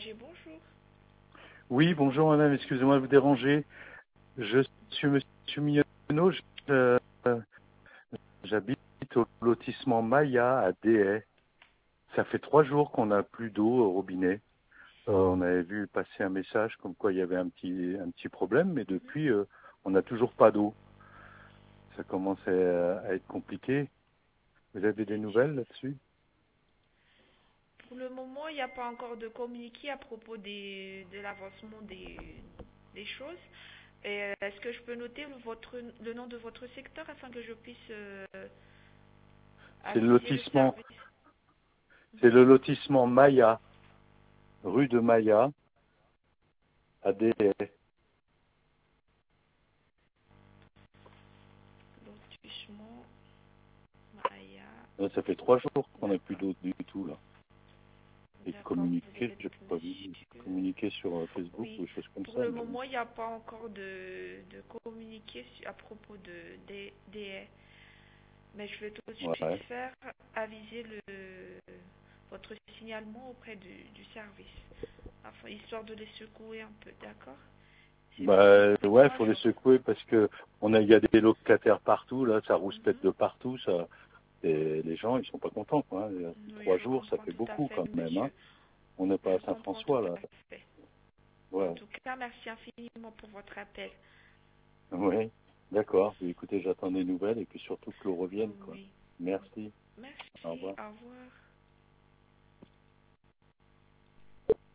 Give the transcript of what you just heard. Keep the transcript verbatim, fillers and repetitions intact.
Berger, bonjour. Oui, bonjour madame, excusez-moi de vous déranger. Je suis monsieur Mignonneau, je- euh, j'habite au lotissement Maya à Déhay. Ça fait trois jours qu'on n'a plus d'eau au robinet. Euh, on avait vu passer un message comme quoi il y avait un petit, un petit problème, mais depuis, euh, on n'a toujours pas d'eau. Ça commence à, à être compliqué. Vous avez des nouvelles là-dessus? Pour le moment, il n'y a pas encore de communiqué à propos des, de l'avancement des, des choses. Et, euh, Est-ce que je peux noter le, votre, le nom de votre secteur afin que je puisse euh, C'est le aviser le lotissement, service? c'est le lotissement Maya, rue de Maya à Déhay. Lotissement Maya. Là, ça fait trois jours qu'on n'a plus D'accord. d'eau du tout là. Et D'accord, vous communiquer, êtes j'ai pas vu monsieur. communiquer sur euh, Facebook Oui, ou des choses comme pour ça. le Mais... moment, il n'y a pas encore de, de communiqué su- à propos de, des, des haies. Mais je vais tout de suite Ouais. faire aviser le, votre signalement auprès du, du service, afin, histoire de les secouer un peu, d'accord? C'est vrai que ça Bah fait ouais, trois faut les jours. secouer parce que on a, il y a des locataires partout là, ça rouspète Mhm. de partout, ça. Et les gens, ils sont pas contents quoi. Hein. Oui, Trois je jours, ça comprends fait tout à beaucoup fait, quand même. Hein. monsieur. On n'est pas Je à comprends tout Saint-François là. à fait. En Ouais. tout cas, merci infiniment pour votre appel. Oui. D'accord. Écoutez, j'attends des nouvelles et puis surtout que l'eau revienne quoi. Oui. Merci. Au Merci, revoir. au revoir.